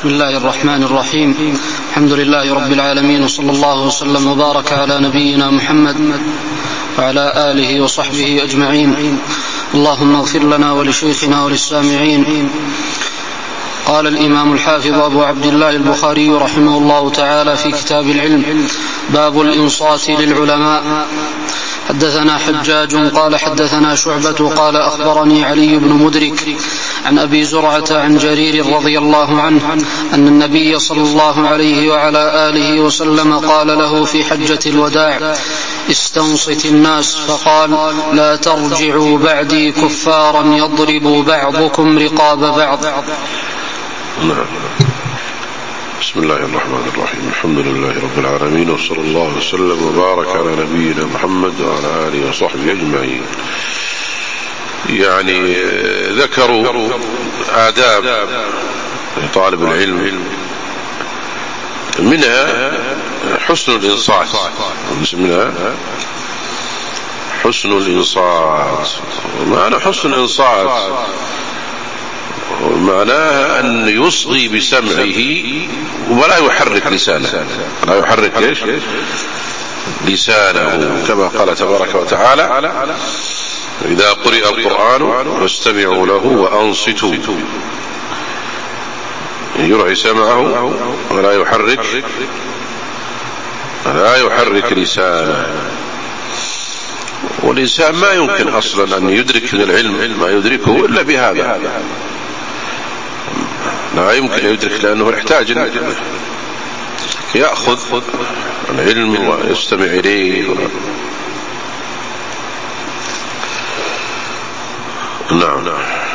بسم الله الرحمن الرحيم. الحمد لله رب العالمين، وصلى الله وسلم وبارك على نبينا محمد وعلى آله وصحبه أجمعين. اللهم اغفر لنا ولشيخنا وللسامعين. قال الإمام الحافظ أبو عبد الله البخاري رحمه الله تعالى في كتاب العلم: باب الإنصات للعلماء. حدثنا حجاج قال حدثنا شعبة قال أخبرني علي بن مدرك عن أبي زرعة عن جرير رضي الله عنه أن النبي صلى الله عليه وعلى آله وسلم قال له في حجة الوداع: استنصت الناس، فقال: لا ترجعوا بعدي كفارا يضرب بعضكم رقاب بعض. بسم الله الرحمن الرحيم. الحمد لله رب العالمين، وصلى الله وسلم وبارك على نبينا محمد وعلى آله وصحبه أجمعين. يعني ذكروا آداب لطالب العلم، منها حسن الإنصات. حسن الإنصات معنى حسن الإنصات معناه أن يصغي بسمعه ولا يحرك لسانه. لا يحرك لسانه، كما قال تبارك وتعالى: إذا قرئ القرآن فاستمعوا له وأنصتوا. يرعي سمعه ولا يحرك لسانه. والإنسان ما يمكن أصلا أن يدرك من العلم ما يدركه إلا بهذا. لا يمكن أن يدرك، لأنه يحتاج أن يأخذ العلم ويستمع إليه. نعم.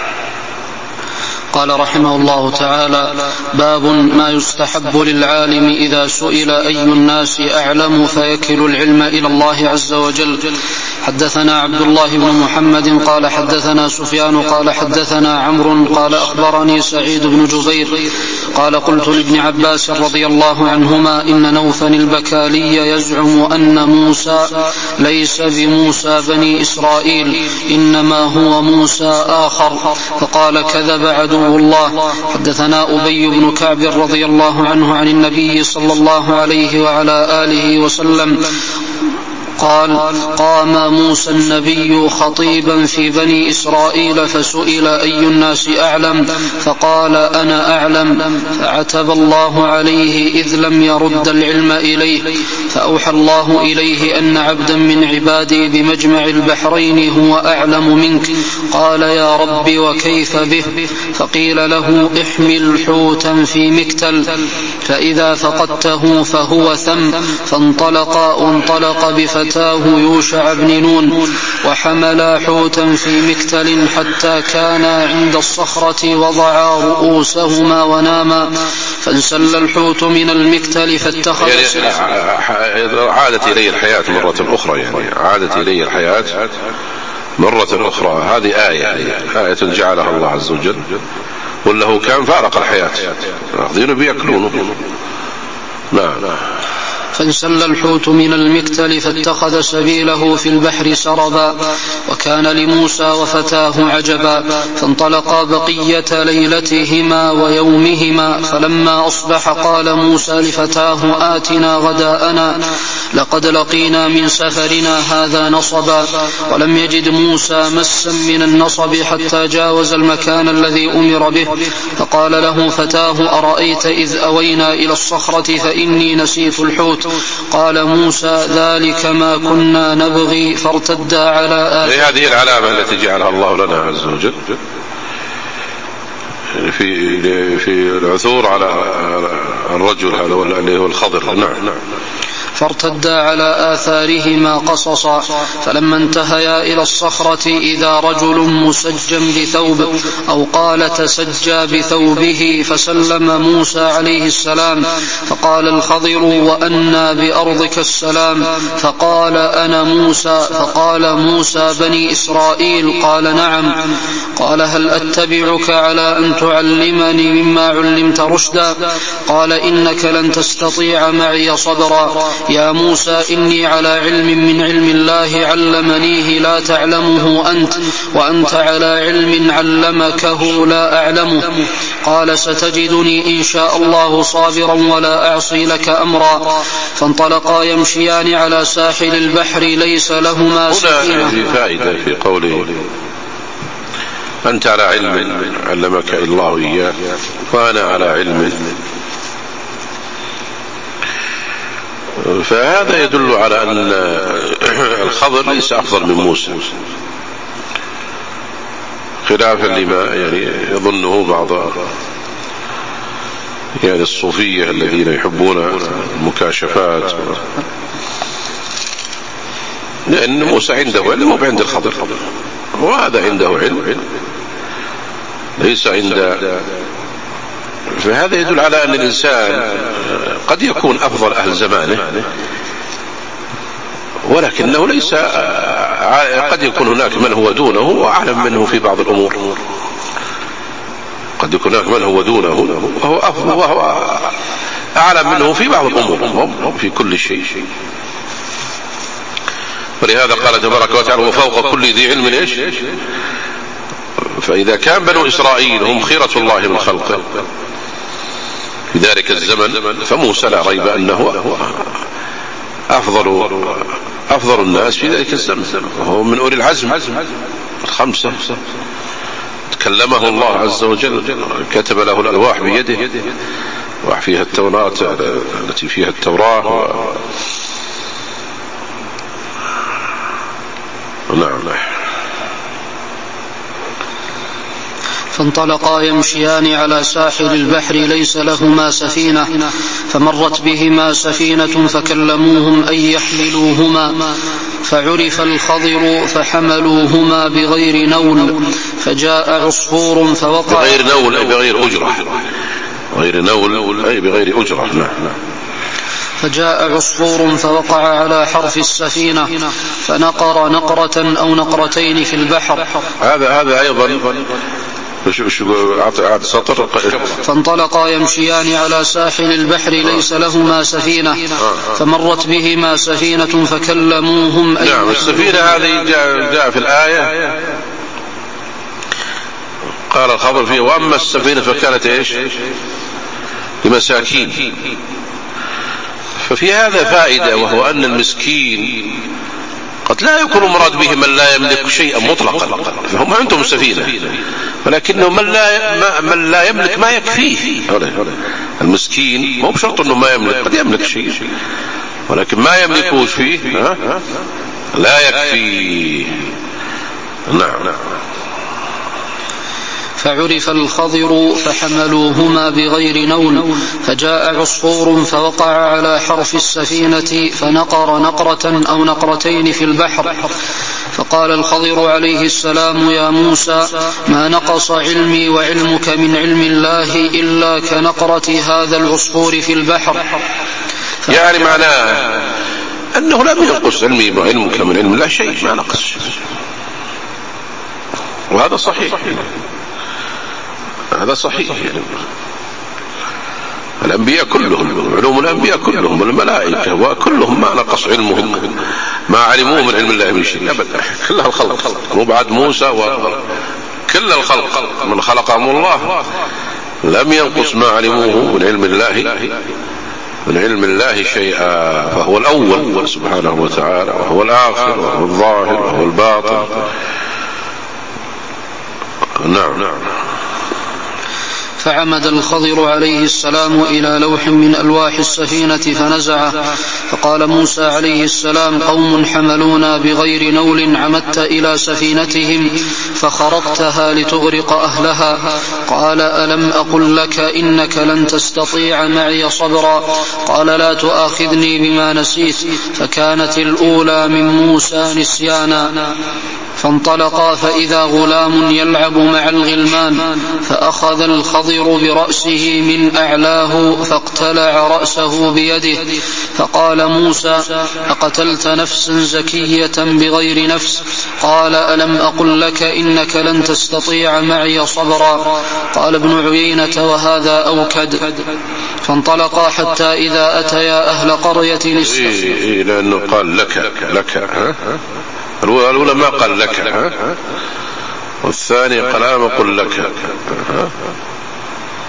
قال رحمه الله تعالى: باب ما يستحب للعالم إذا سئل أي الناس أعلم فيكل العلم إلى الله عز وجل. حدثنا عبد الله بن محمد قال حدثنا سفيان قال حدثنا عمرو قال أخبرني سعيد بن جبير قال: قلت لابن عباس رضي الله عنهما: إن نوفا البكالي يزعم أن موسى ليس بموسى بني إسرائيل، إنما هو موسى آخر. فقال: كذب عدو الله. حدثنا أبي بن كعب رضي الله عنه عن النبي صلى الله عليه وعلى آله وسلم قال: قام موسى النبي خطيبا في بني إسرائيل فسئل أي الناس أعلم، فقال: أنا أعلم. فعتب الله عليه إذ لم يرد العلم إليه، فأوحى الله إليه أن عبدا من عبادي بمجمع البحرين هو أعلم منك. قال: يا رب وكيف به؟ فقيل له: احمل حوتا في مكتل، فإذا فقدته فهو ثم. فانطلق بفتاه يوشع بن نون وحملا حوتا في مكتل حتى كانا عند الصخرة وضعا رؤوسهما وناما، فانسل الحوت من المكتل فاتخذ عادت إلي الحياة مرة أخرى. هذه آية جعلها الله عز وجل، وله كان فارق الحياة أخذين بيأكلونه. نعم. فانسل الحوت من المكتل فاتخذ سبيله في البحر سربا، وكان لموسى وفتاه عجبا، فانطلقا بقية ليلتهما ويومهما. فلما أصبح قال موسى لفتاه: آتنا غداءنا، لقد لقينا من سفرنا هذا نصبا. ولم يجد موسى مسا من النصب حتى جاوز المكان الذي أمر به، فقال له فتاه: أرأيت إذ أوينا إلى الصخرة فإني نسيت الحوت؟ قال موسى: ذلك ما كنا نبغي. فارتدا على آثارهما. هذه العلامة التي جعلها الله لنا عز وجل في العثور على الرجل هذا اللي هو الخضر. نعم. فارتدا على آثارهما قصصا. فلما انتهيا إلى الصخرة إذا رجل مسجى بثوب، أو قال تسجى بثوبه، فسلم موسى عليه السلام. فقال الخضر: وأنى بأرضك السلام؟ فقال: أنا موسى. فقال موسى: بني إسرائيل؟ قال: نعم. قال: هل أتبعك على أن تعلمني مما علمت رشدا؟ قال: إنك لن تستطيع معي صبرا. يا موسى إني على علم من علم الله علمنيه لا تعلمه أنت، وأنت على علم علمكه لا أعلمه. قال ستجدني إن شاء الله صابرا ولا أعصي لك أمرا. فانطلقا يمشيان على ساحل البحر ليس لهما سفينة. هنا في فائدة في قوله أنت على علم علمك الله إياه وأنا على علم، فهذا يدل على أن الخضر ليس أفضل من موسى، خلافا لما يظنه بعض الصوفية الذين يحبون المكاشفات، لأن موسى عنده علم وعند الخضر، وهذا عنده علم ليس عند. فهذا يدل على أن الإنسان قد يكون أفضل أهل زمانه، ولكنه ليس، قد يكون هناك من هو دونه وأعلم منه في بعض الأمور، قد يكون هناك من هو دونه وهو أعلم منه في بعض الأمور في كل شيء. ولهذا قال تبارك وتعالى وفوق كل ذي علم إيش. فإذا كان بنو إسرائيل هم خيرة الله من خلقه في ذلك الزمن، فموسى لا ريب أنه أفضل الناس في ذلك الزمن، وهو من أولي العزم الخمسة. كلمه الله عز وجل، كتب له الألواح بيده، وفيها التوراة التي فيها التوراة نعم. فانطلقا يمشيان على ساحل البحر ليس لهما سفينة، فمرت بهما سفينة فكلموهم أن يحملوهما، فعرف الخضر فحملوهما بغير نول، فجاء عصفور فوقع. بغير نول أي بغير أجرة، غير نول أي بغير أجرة. نعم. فجاء عصفور فوقع على حرف السفينة فنقر نقرة أو نقرتين في البحر. هذا أيضا عاد سطر. فانطلقا يمشيان على ساحل البحر ليس لهما سفينة، فمرت بهما سفينة فكلموهم. نعم. السفينة هذه جاء في الآية قال الخبر فيه وأما السفينة فكانت إيش لمساكين. ففي هذا فائدة، وهو أن المسكين قد لا يكون مراد به من لا يملك شيئا مطلقا، فهم عندهم سفينة، ولكنه من لا يملك ما يكفيه. المسكين مو بشرط أنه ما يملك، قد يملك شيء ولكن ما يملكه فيه لا يكفي. نعم. فعرف الخضر فحملوهما بغير نول، فجاء عصفور فوقع على حرف السفينة فنقر نقرة أو نقرتين في البحر. فقال الخضر عليه السلام يا موسى ما نقص علمي وعلمك من علم الله إلا كنقرة هذا العصفور في البحر. يعني معناه أنه لم ينقص علمي وعلمك من علم الله شيء، ما نقص، وهذا صحيح. هذا صحيح. الأنبياء كلهم، علوم الأنبياء كلهم والملائكة وكلهم ما نقص علمهم ما علموه من علم الله من شيء أبدا. كلها الخلق، مو بعد موسى وكل الخلق من خلقهم الله لم ينقص ما علموه من علم الله شيئا. فهو الأول سبحانه وتعالى، وهو الآخر، وهو الظاهر، وهو الباطن. نعم. فعمد الخضر عليه السلام إلى لوح من ألواح السفينة فنزعه، فقال موسى عليه السلام قوم حملونا بغير نول عمدت إلى سفينتهم فخرقتها لتغرق أهلها. قال ألم أقل لك إنك لن تستطيع معي صبرا. قال لا تؤاخذني بما نسيت، فكانت الأولى من موسى نسيانا. فانطلقا فإذا غلام يلعب مع الغلمان، فأخذ الخضر برأسه من أعلاه فاقتلع رأسه بيده، فقال موسى أقتلت نفسا زكية بغير نفس؟ قال ألم أقل لك إنك لن تستطيع معي صبرا. قال ابن عيينة وهذا أوكد. فانطلقا حتى إذا أتيا أهل قرية لأنه قال لك الأولى ما قال لك، والثاني قال ألم أقل لك.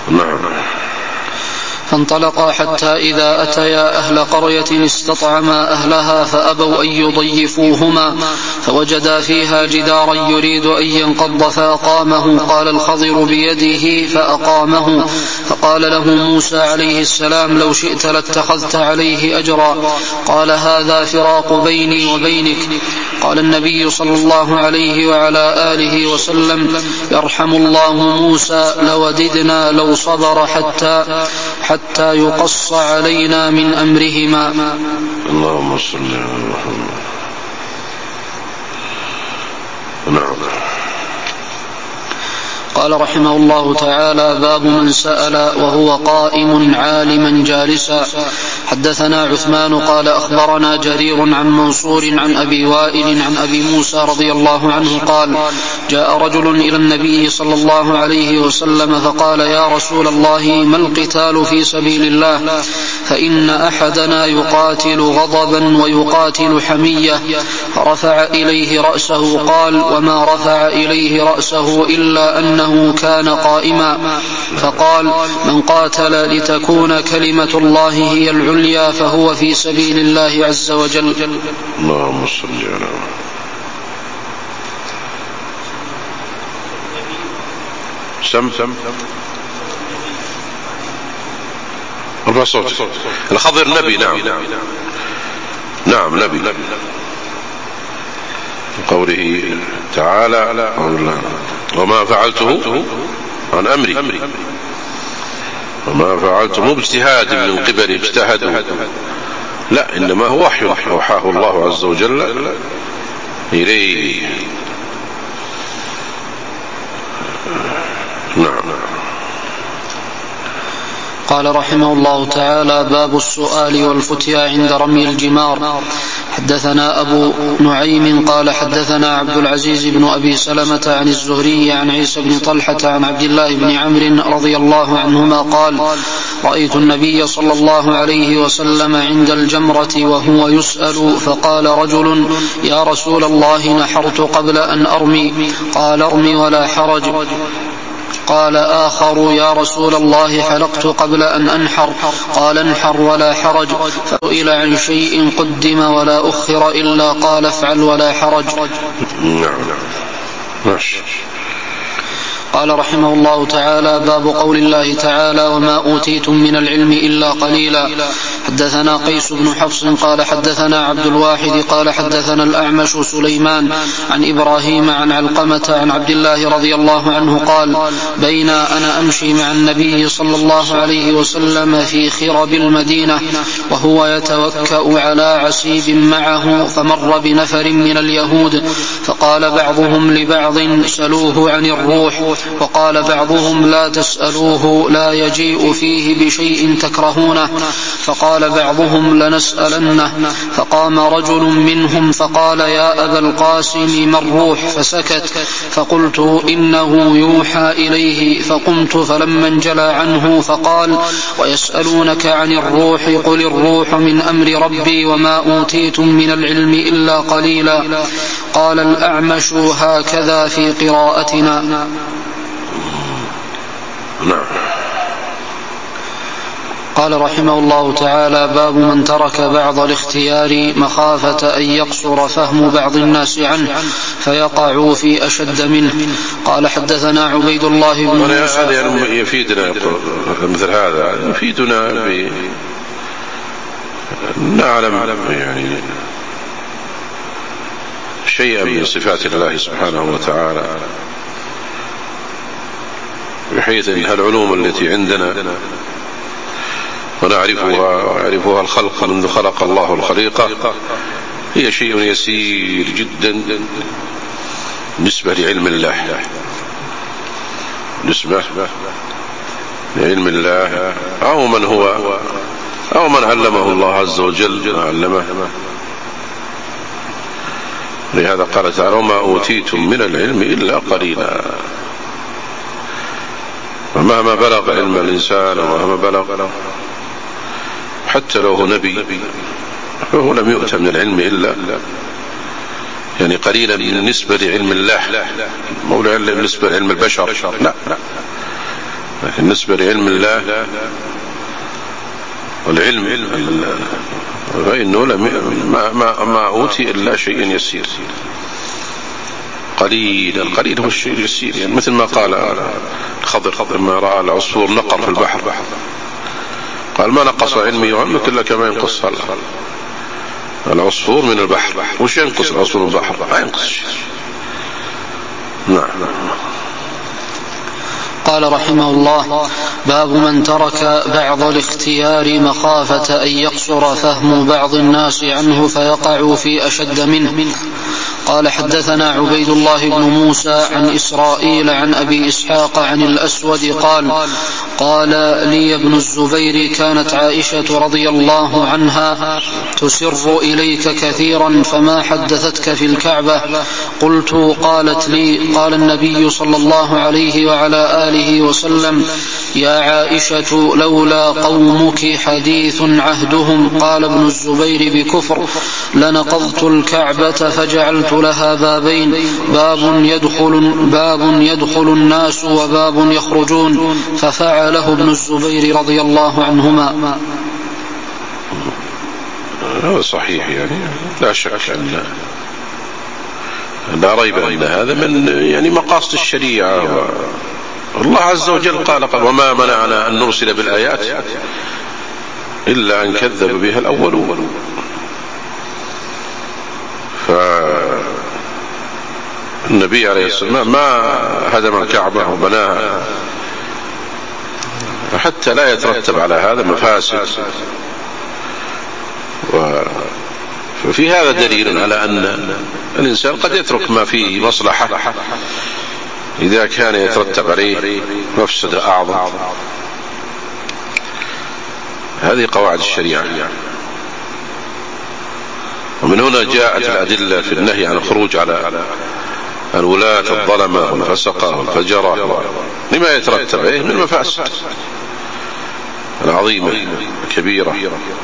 نعم. فانطلقا حتى إذا أتيا أهل قرية استطعما أهلها فأبوا أن يضيفوهما فوجدا فيها جدارا يريد أن ينقض فأقامه. قال الخضر بيده فأقامه. فقال له موسى عليه السلام لو شئت لاتخذت عليه أجرا. قال هذا فراق بيني وبينك. قال النبي صلى الله عليه وعلى آله وسلم يرحم الله موسى لوددنا لو صبر حتى يقص علينا من أمرهما. اللهم صل على محمد. نعم. قال رحمه الله تعالى باب من سأل وهو قائم عالما جالسا. حدثنا عثمان قال أخبرنا جرير عن منصور عن أبي وائل عن أبي موسى رضي الله عنه قال جاء رجل إلى النبي صلى الله عليه وسلم فقال يا رسول الله ما القتال في سبيل الله فإن أحدنا يقاتل غضبا ويقاتل حمية. فرفع إليه رأسه قال وما رفع إليه رأسه إلا أنه كان قائما. فقال من قاتل لتكون كلمة الله هي العليا فهو في سبيل الله عز وجل. اللهم صل على سم الرسول الخضر نبي. نعم نبي. قوله تعالى وما فعلته عن أمري وما فعلته باجتهاد من قبل اجتهدوا لا إنما هو وحي أوحاه الله عز وجل إليه. نعم. قال رحمه الله تعالى باب السؤال والفتيا عند رمي الجمار. حدثنا أبو نعيم قال حدثنا عبد العزيز بن أبي سلمة عن الزهري عن عيسى بن طلحة عن عبد الله بن عمرو رضي الله عنهما قال رأيت النبي صلى الله عليه وسلم عند الجمرة وهو يسأل فقال رجل يا رسول الله نحرت قبل أن أرمي. قال ارمي ولا حرج. قال آخر يا رسول الله حلقت قبل أن أنحر. قال انحر ولا حرج. فسئل عن شيء قدم ولا أخر إلا قال افعل ولا حرج. قال رحمه الله تعالى باب قول الله تعالى وما أوتيتم من العلم إلا قليلا. حدثنا قيس بن حفص قال حدثنا عبد الواحد قال حدثنا الأعمش سليمان عن إبراهيم عن علقمة عن عبد الله رضي الله عنه قال بين أنا أمشي مع النبي صلى الله عليه وسلم في خرب المدينة وهو يتوكأ على عسيب معه فمر بنفر من اليهود فقال بعضهم لبعض سلوه عن الروح وقال بعضهم لا تسألوه لا يجيء فيه بشيء تكرهونه. فقال بعضهم لنسألنه. فقام رجل منهم فقال يا أبا القاسم ما الروح فسكت. فقلت إنه يوحى إليه. فقمت فلما انجلى عنه فقال ويسألونك عن الروح قل الروح من أمر ربي وما أوتيتم من العلم إلا قليلا. قال الأعمش هكذا في قراءتنا. قال رحمه الله تعالى باب من ترك بعض الاختيار مخافة أن يقصر فهم بعض الناس عنه فيقعوا في أشد منه. قال حدثنا عبيد الله بن موسى. هذا يفيدنا مثل هذا يفيدنا نعلم يعني شيئا من صفات الله سبحانه وتعالى بحيث أن العلوم التي عندنا ونعرفها ويعرفها الخلق منذ خلق الله الخليقة هي شيء يسير جدا بالنسبة لعلم الله أو من علمه الله عز وجل علمه. لهذا قال تعالى وما أوتيتم من العلم إلا قليلا. ومهما بلغ علم الإنسان ومهما بلغ حتى لو هو نبي فهو لم يؤت من العلم إلا يعني قليلا بالنسبة لعلم الله مو بالنسبة لعلم البشر. لا لكن بالنسبة لعلم الله والعلم فإنه ما أوتي إلا شيء يسير، القليل هو الشيء اليسير. يعني مثل ما قال الخضر لما رأى العصفور نقر في البحر، قال ما نقص علمي وعلمك إلا كما ينقص العصفور من البحر. وش ينقص العصفور من البحر؟ ما ينقص شيء. نعم. قال رحمه الله: باب من ترك بعض الاختيار مخافة أن يقصر فهم بعض الناس عنه فيقع في أشد منه. قال حدثنا عبيد الله بن موسى عن إسرائيل عن أبي إسحاق عن الأسود قال لي ابن الزبير: كانت عائشة رضي الله عنها تسر إليك كثيرا فما حدثتك في الكعبة؟ قلت: قالت لي: قال النبي صلى الله عليه وعلى آله وسلم: يا عائشة لولا قومك حديث عهدهم. قال ابن الزبير بكفر: لنقضت الكعبة فجعلت لها بابين، باب يدخل الناس وباب يخرجون، ففعله ابن الزبير رضي الله عنهما. هذا صحيح، يعني لا شك أن لا ريب أن هذا من يعني مقاصد الشريعة. الله عز وجل قال: وما منعنا أن نرسل بالآيات إلا أن كذب بها الأولون. فالنبي عليه الصلاة والسلام ما هدم الكعبة وبناها حتى لا يترتب على هذا مفاسد. ففي هذا دليل على أن الإنسان قد يترك ما فيه مصلحة إذا كان يترتب عليه مفسدة أعظم. هذه قواعد الشريعة. ومن هنا جاءت الأدلة في النهي عن الخروج على الولاة الظلمة والفسقة والفجرة لما يترتب عليه من المفاسد العظيمة الكبيرة.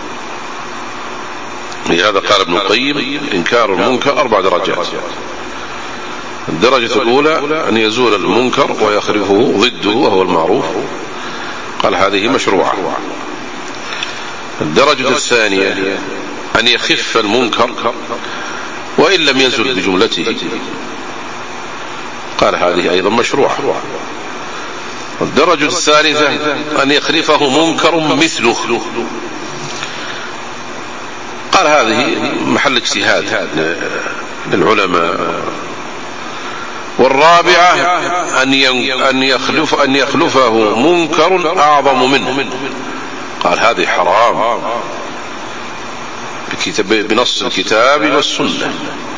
لهذا قال ابن القيم: إنكار المنكر 4 درجات. الدرجة الأولى أن يزول المنكر ويخرفه ضده وهو المعروف، قال هذه مشروعة. الدرجة الثانية أن يخف المنكر وإن لم يزل بجملته، قال هذه أيضا مشروعة. الدرجة الثالثة أن يخلفه منكر مثله، قال هذه محل اجتهاد للعلماء. والرابعة أن يخلفه منكر أعظم منه، قال هذه حرام بنص الكتاب والسنة.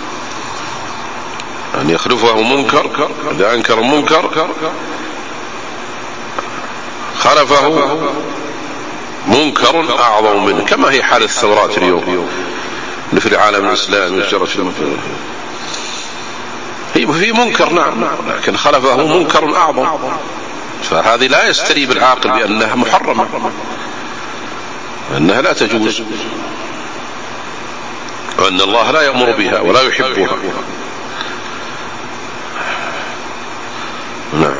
أن يخلفه منكر، إذا أنكر المنكر خلفه منكر أعظم منه، كما هي حال الثورات اليوم في العالم الإسلامي. هي في منكر نعم، لكن خلفه منكر أعظم، فهذه لا يستريب العاقل بأنها محرمة، أنها لا تجوز، وأن الله لا يأمر بها ولا يحبها. نعم.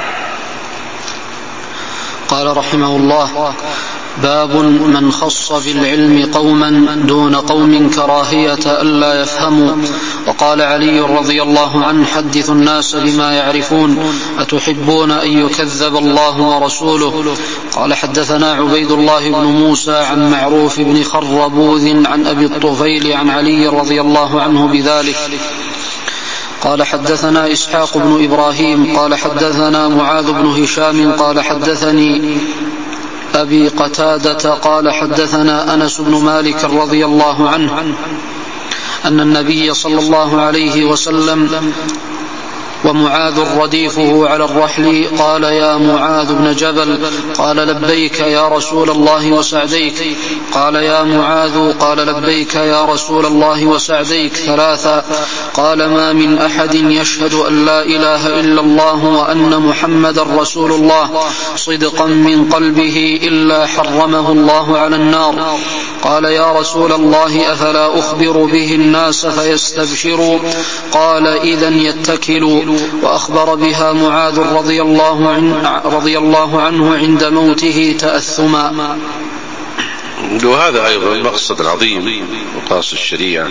قال رحمه الله: باب من خص بالعلم قوما دون قوم كراهية ألا يفهموا. وقال علي رضي الله عنه: حدثوا الناس بما يعرفون، أتحبون أن يكذب الله ورسوله؟ قال حدثنا عبيد الله بن موسى عن معروف بن خربوذ عن أبي الطفيل عن علي رضي الله عنه بذلك. قال حدثنا إسحاق بن إبراهيم قال حدثنا معاذ بن هشام قال حدثني أبي قتادة قال حدثنا أنس بن مالك رضي الله عنه أن النبي صلى الله عليه وسلم ومعاذ رديفه على الرحل قال: يا معاذ بن جبل. قال: لبيك يا رسول الله وسعديك. قال: يا معاذ. قال: لبيك يا رسول الله وسعديك 3. قال: ما من أحد يشهد أن لا إله إلا الله وأن محمد رسول الله صدقا من قلبه إلا حرمه الله على النار. قال يا رسول الله أفلا أخبر به الناس فيستبشروا؟ قال إذن يتكلوا. وأخبر بها معاذ رضي الله عنه عند موته تأثما. وهذا أيضا المقصد العظيم مقاصد الشريعة،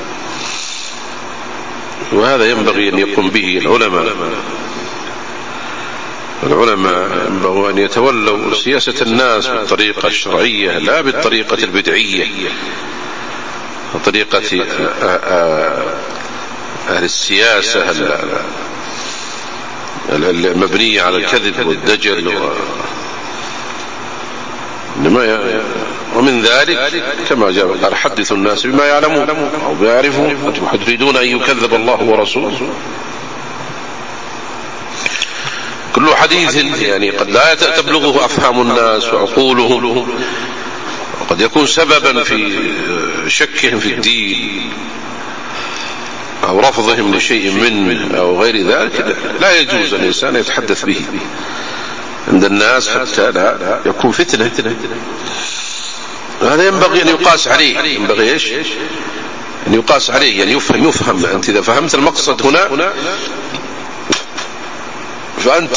وهذا ينبغي أن يقوم به العلماء ينبغي أن يتولوا سياسة الناس بالطريقة الشرعية لا بالطريقة البدعية، طريقة أهل السياسة المبنية على الكذب والدجل ومن ذلك كما جاء قال حدثوا الناس بما يعلمون أو بيعرفون، تريدون أن يكذب الله ورسوله. كل حديث يعني قد لا تبلغه أفهام الناس وعقولهم، وقد يكون سببا في شكهم في الدين أو رفضهم لشيء منه أو غير ذلك. لا يجوز أن الإنسان يتحدث به عند الناس حتى لا يكون فتنة. هذا ينبغي أن يقاس عليه، ينبغي إيش أن يقاس عليه، يعني يفهم. أنت إذا فهمت المقصد هنا فأنت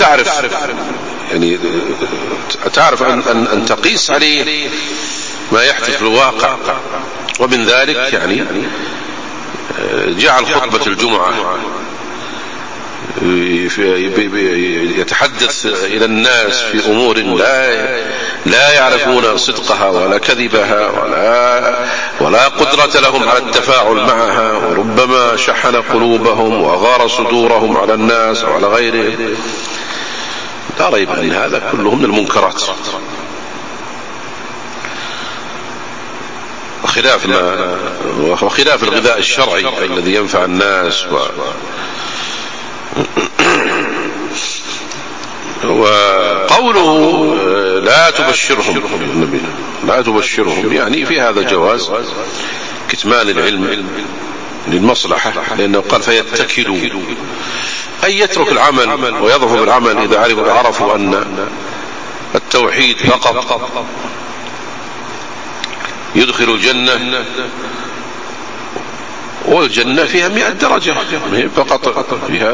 تعرف أن تقيس عليه ما يحدث في الواقع. ومن ذلك يعني جعل خطبة الجمعة يتحدث إلى الناس في أمور لا يعرفون صدقها ولا كذبها ولا قدرة لهم على التفاعل معها، وربما شحن قلوبهم وأغار صدورهم على الناس وعلى غيرهم. لا ريب أن هذا كله من المنكرات، وخلاف الغذاء الشرعي الذي ينفع الناس. وقوله لا تبشرهم يعني في هذا جواز كتمان العلم للمصلحة، لأنه قال فيتكلوا أي يترك العمل ويضعف بالعمل إذا عرفوا أن التوحيد فقط يدخل الجنة، والجنة فيها 100 درجة فقط فيها.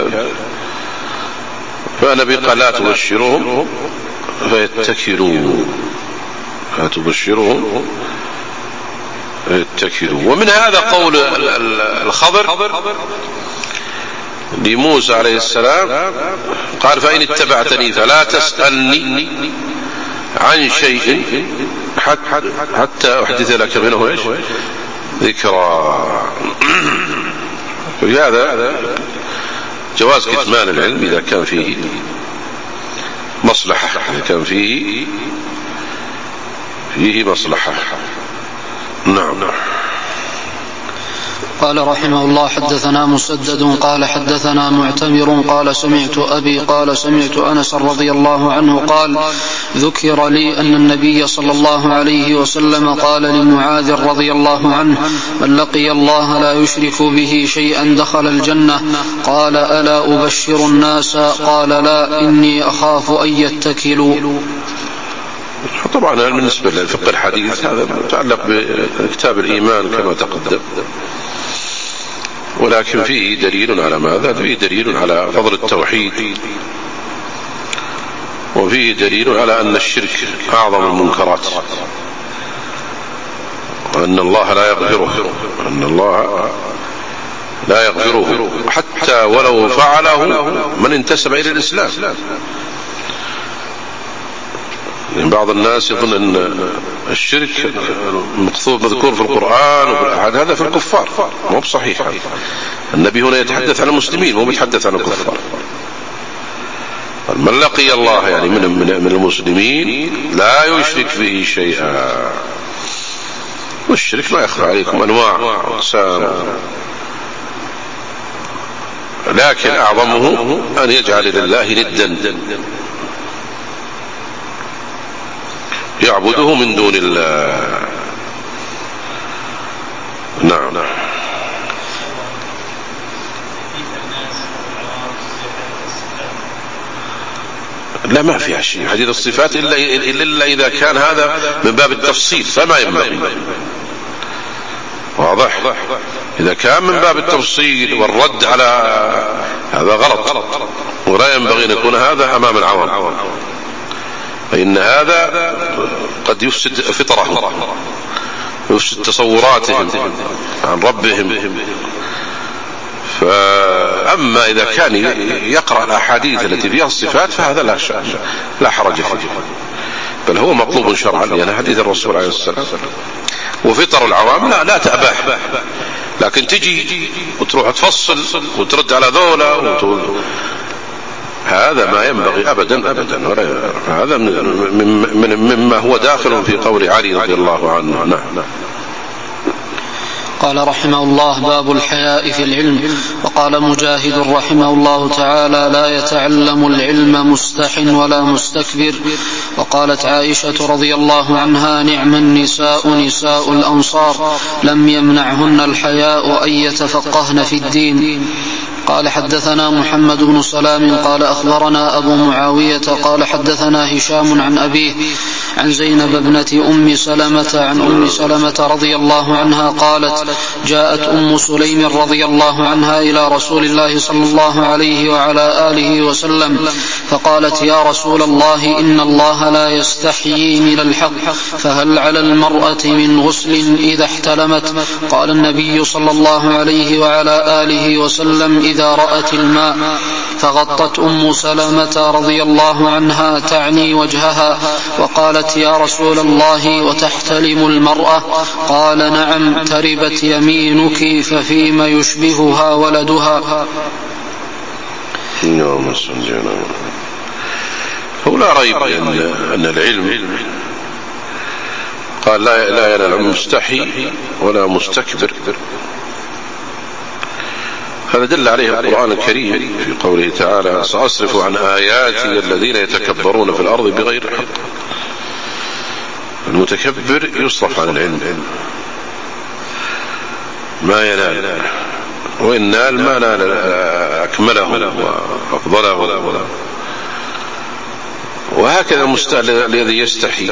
فالنبي قال لا تبشرهم فيتكلوا، لا تبشرهم فيتكلوا. ومن هذا قول الخضر لموسى عليه السلام قال فإن اتبعتني فلا تسألني عن شيء حتى أحدث لك منه إيش ذكرى. هذا جواز كتمان العلم إذا كان فيه مصلحة، إذا كان فيه مصلحة. نعم. قال رحمه الله حدثنا مسدد قال حدثنا معتمر قال سمعت أبي قال سمعت أنس رضي الله عنه قال ذكر لي أن النبي صلى الله عليه وسلم قال لمعاذ رضي الله عنه من لقي الله لا يشرك به شيئا دخل الجنة. قال ألا أبشر الناس؟ قال لا إني أخاف أن يتكلوا. طبعا بالنسبة للفقه الحديث هذا يتعلق بكتاب الإيمان كما تقدم، ولكن فيه دليل على ماذا؟ فيه دليل على فضل التوحيد، وفيه دليل على أن الشرك أعظم المنكرات، وأن الله لا يغفره حتى ولو فعله من انتسب إلى الإسلام. يعني بعض الناس يظن أن الشرك مذكور في القرآن وفي الأحاديث، هذا في الكفار، مو بصحيح. النبي هنا يتحدث عن المسلمين مو بيتحدث عن الكفار. من لقي الله يعني من المسلمين لا يشرك به شيئا، والشرك ما يخفى عليكم أنواع وأقسام، لكن أعظمه أن يجعل لله ندا يعبده من دون الله. نعم. لا ما في شيء حديث الصفات إلا إذا كان هذا من باب التفصيل فما ينبغي. واضح. إذا كان من باب التفصيل والرد على هذا غلط، ولا ينبغي أن يكون هذا أمام العوام، فإن هذا قد يفسد فطرهم، يفسد تصوراتهم عن ربهم. فأما إذا كان يقرأ الأحاديث التي فيها الصفات فهذا لا حرج فيه، بل هو مطلوب شرعا، لأن حديث الرسول عليه الصلاة والسلام. وفطر العوام لا تأباح، لكن تجي وتروح تفصل وترد على ذولا هذا ما ينبغي أبدا أبدا، هذا مما هو داخل في قول علي رضي الله عنه. نعم. قال رحمه الله: باب الحياء في العلم. وقال مجاهد رحمه الله تعالى: لا يتعلم العلم مستح ولا مستكبر. وقالت عائشة رضي الله عنها: نعم النساء نساء الأنصار لم يمنعهن الحياء أن يتفقهن في الدين. قال حدثنا محمد بن سلام قال أخبرنا أبو معاوية قال حدثنا هشام عن أبيه عن زينب ابنة أم سلمة عن أم سلمة رضي الله عنها قالت: جاءت أم سليم رضي الله عنها إلى رسول الله صلى الله عليه وعلى آله وسلم فقالت: يا رسول الله، إن الله لا يستحيي من الحق، فهل على المرأة من غسل إذا احتلمت؟ قال النبي صلى الله عليه وعلى آله وسلم: إذا رأت الماء. فغطت أم سلمة رضي الله عنها تعني وجهها وقالت: يا رسول الله، وتحتلم المرأة؟ قال: نعم، تربت يمينك، ففيما يشبهها ولدها. هو لا ريب أن العلم قال لا ينال مستحي ولا مستكبر. هذا دل عليه القرآن الكريم في قوله تعالى: سأصرف عن آياتي الذين يتكبرون في الأرض بغير الحق. المتكبر يصرف عن العلم، ما ينال، وإن نال ما نال أكمله وأفضله. وهكذا المستهل الذي يستحي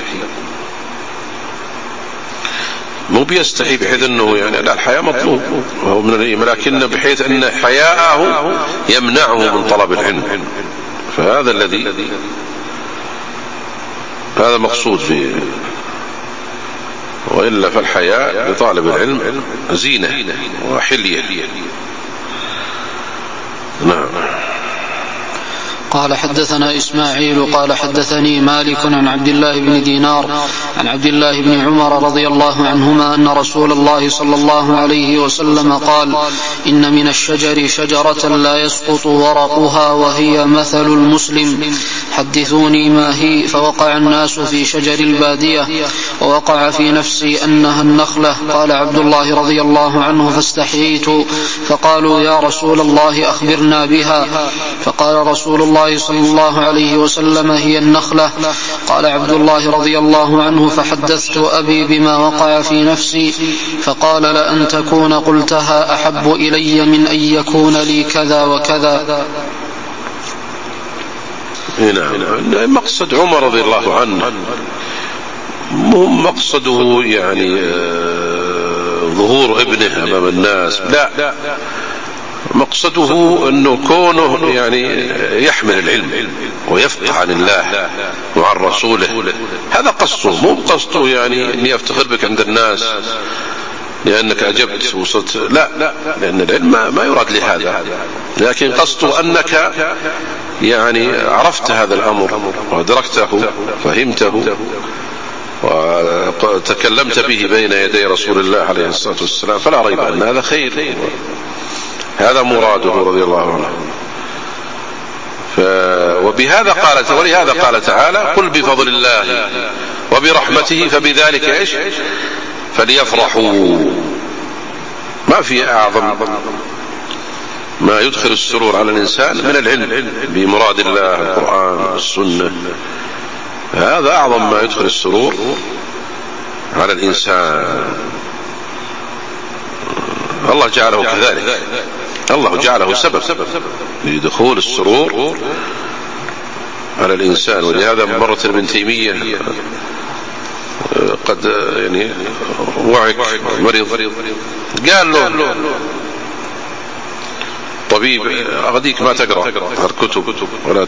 مو بيستحي بحيث أنه يعني لا، الحياء مطلوب وهو من العلم، لكن بحيث أن حياءه يمنعه من طلب العلم. فهذا هذا مقصود فيه، وإلا فالحياء لطالب العلم زينة وحلية. نعم. قال حدثنا إسماعيل قال حدثني مالك عن عبد الله بن دينار عن عبد الله بن عمر رضي الله عنهما أن رسول الله صلى الله عليه وسلم قال: إن من الشجر شجرة لا يسقط ورقها وهي مثل المسلم، حدثوني ما هي. فوقع الناس في شجر البادية، ووقع في نفسي أنها النخلة. قال عبد الله رضي الله عنه: فاستحييت، فقالوا: يا رسول الله، أخبرنا بها. فقال رسول الله صلى الله عليه وسلم: هي النخلة. قال عبد الله رضي الله عنه: فحدثت أبي بما وقع في نفسي، فقال: لأن تكون قلتها أحب إلي من أن يكون لي كذا وكذا. نعم. مقصد عمر رضي الله عنه مقصده يعني ظهور ابنه أمام الناس، لا، مقصده أنه كونه يعني يحمل العلم ويفقه عن الله وعن رسوله. هذا قصده، مو قصده يعني أن يفتخر بك عند الناس لأنك أجبت وصلت، لا، لأن العلم ما يراد لهذا، لكن قصده أنك يعني عرفت هذا الأمر وأدركته فهمته وتكلمت به بين يدي رسول الله عليه الصلاة والسلام، فلا ريب أن هذا خير. هذا مراده رضي الله عنه. ولهذا قال تعالى: قل بفضل الله وبرحمته فبذلك ايش فليفرحوا. ما في أعظم ما يدخل السرور على الإنسان من العلم بمراد الله، القرآن والسنة. هذا أعظم ما يدخل السرور على الإنسان. الله جعله كذلك، الله جعله سبب لدخول السرور على الإنسان. ولهذا مرة ابن تيمية قد يعني وعك مريض قال له طبيب أغديك ما تقرأ الكتب ولا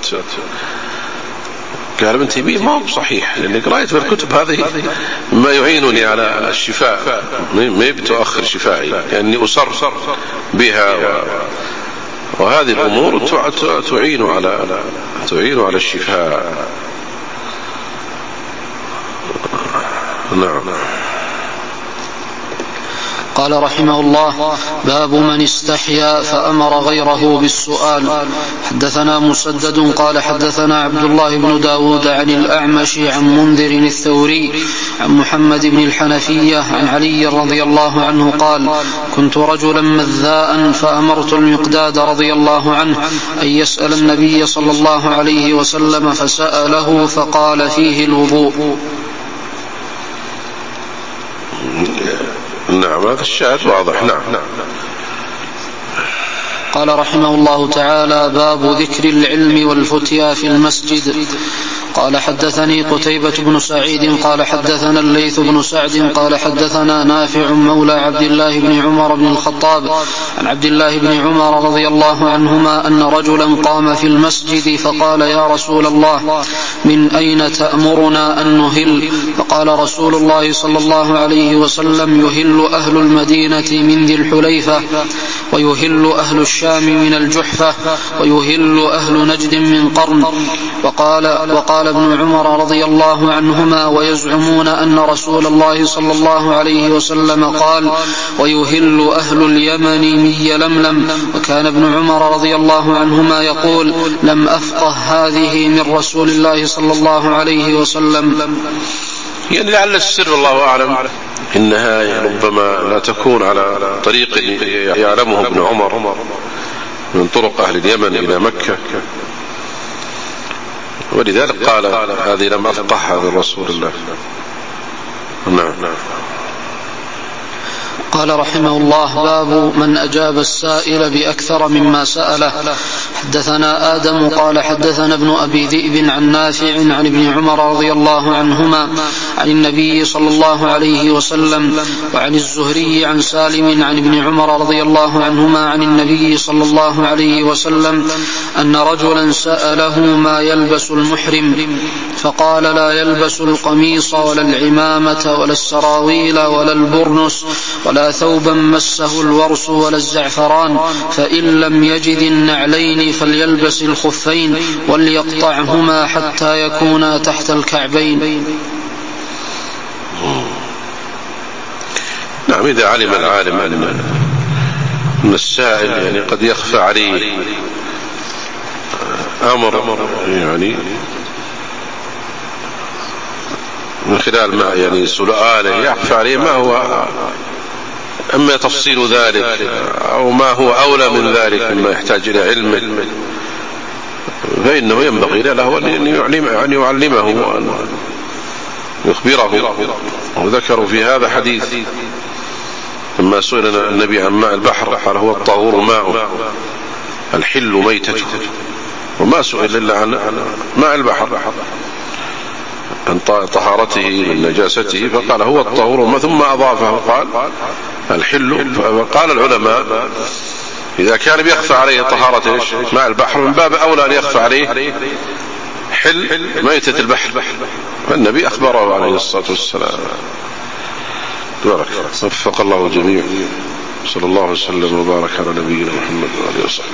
قال ابن تيمية ما هو صحيح، لأن قراءة في الكتب هذه ما يعينني على الشفاء، ما بتؤخر شفائي، لأني أصر بها وهذه الأمور تعين على الشفاء. نعم. قال رحمه الله: باب من استحيا فأمر غيره بالسؤال. حدثنا مسدد قال حدثنا عبد الله بن داود عن الأعمش عن منذر الثوري عن محمد بن الحنفية عن علي رضي الله عنه قال: كنت رجلا مذاء فأمرت المقداد رضي الله عنه أن يسأل النبي صلى الله عليه وسلم فسأله فقال: فيه الوضوء. نعم، هذا الشاهد واضح. نعم. قال رحمه الله تعالى: باب ذكر العلم والفتيا في المسجد. قال حدثني قتيبة بن سعيد قال حدثنا الليث بن سعد قال حدثنا نافع مولى عبد الله بن عمر بن الخطاب عن عبد الله بن عمر رضي الله عنهما أن رجلا قام في المسجد فقال: يا رسول الله، من أين تأمرنا أن نهل؟ فقال رسول الله صلى الله عليه وسلم: يهل أهل المدينة من ذي الحليفة، ويهل أهل الشام من الجحفة، ويهل أهل نجد من قرن. وقال ابن عمر رضي الله عنهما: ويزعمون أن رسول الله صلى الله عليه وسلم قال: ويهل أهل اليمن من يلملم. وكان ابن عمر رضي الله عنهما يقول: لم أفقه هذه من رسول الله صلى الله عليه وسلم. يعني لعل السر والله أعلم إنها ربما لا تكون على طريق يعلمه ابن عمر من طرق أهل اليمن إلى مكة، ولذلك قال: هذه لم أفقه هذا رسول الله. نعم. قال رحمه الله: باب من أجاب السائل بأكثر مما سأله. حدثنا آدم قال حدثنا ابن أبي ذئب عن نافع عن ابن عمر رضي الله عنهما عن النبي صلى الله عليه وسلم، وعن الزهري عن سالم عن ابن عمر رضي الله عنهما عن النبي صلى الله عليه وسلم أن رجلا سأله ما يلبس المحرم، فقال: لا يلبس القميص ولا العمامة ولا السراويل ولا البرنس ولا ثوبا مسه الورس ولا الزعفران، فإن لم يجد النعلين فليلبس الخفين وليقطعهما حتى يكونا تحت الكعبين. نعم. إذا علم العالم أن السائل يعني قد يخفى عليه أمر يعني من خلال ما يعني سؤاله يخفى عليه ما هو أما تفصيل ذلك أو ما هو أولى من ذلك مما يحتاج إلى علم، فإنه ينبغي له أن يعلمه وأن يخبره. وذكروا في هذا حديث لما سئل النبي عن ماء البحر قال: هو الطهور ماء الحل ميتته، وما سئل إلا عن ماء البحر عن طهارته من نجاسته، فقال: هو الطهور، ثم أضافه قال: الحل. فقال العلماء: إذا كان بيخفى عليه طهارة ماء البحر من باب أولى أن يخفى عليه حل ميتة البحر، فالنبي أخبره عليه الصلاة والسلام. بارك. وفق الله الجميع. صلى الله وسلم وبارك على نبينا محمد وآله وصحبه.